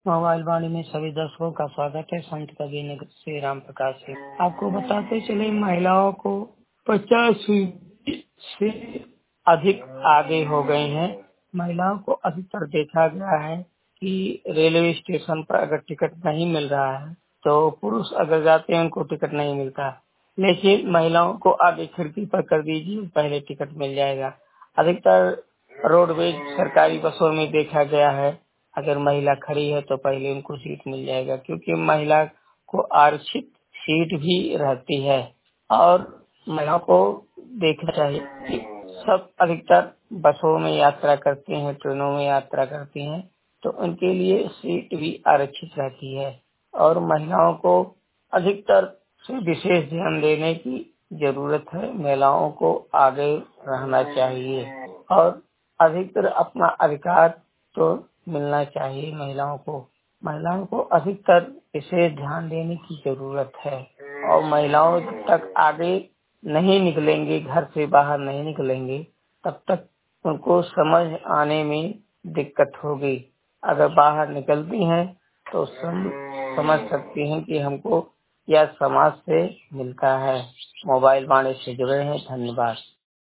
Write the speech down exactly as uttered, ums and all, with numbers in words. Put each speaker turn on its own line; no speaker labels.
Mobile वाणी में सभी दर्शकों का स्वागत है। संत कबीर नगर से राम प्रकाश से आपको बताते चले, महिलाओं को पचास से अधिक आगे हो गए हैं। महिलाओं को अधिकतर देखा गया है कि रेलवे स्टेशन पर अगर टिकट नहीं मिल रहा है तो पुरुष अगर जाते हैं उनको टिकट नहीं मिलता, लेकिन महिलाओं को आगे खिड़की पर कर दीजिए, पहले टिकट मिल जाएगा। अधिकतर रोडवेज सरकारी बसों में देखा गया है, अगर महिला खड़ी है तो पहले उनको सीट मिल जाएगा, क्योंकि महिला को आरक्षित सीट भी रहती है। और महिलाओं को देखना चाहिए कि सब अधिकतर बसों में यात्रा करते हैं, ट्रेनों में यात्रा करती हैं, तो उनके लिए सीट भी आरक्षित रहती है। और महिलाओं को अधिकतर से विशेष ध्यान देने की जरूरत है। महिलाओं को आगे रहना चाहिए और अधिकतर अपना अधिकार तो मिलना चाहिए महिलाओं को। महिलाओं को अधिकतर विशेष ध्यान देने की जरूरत है। और महिलाओं जब तक आगे नहीं निकलेंगे, घर से बाहर नहीं निकलेंगे, तब तक उनको समझ आने में दिक्कत होगी। अगर बाहर निकलती हैं तो सम, समझ सकती हैं कि हमको यह समाज से मिलता है। मोबाइल वाणी से जुड़े हैं। धन्यवाद।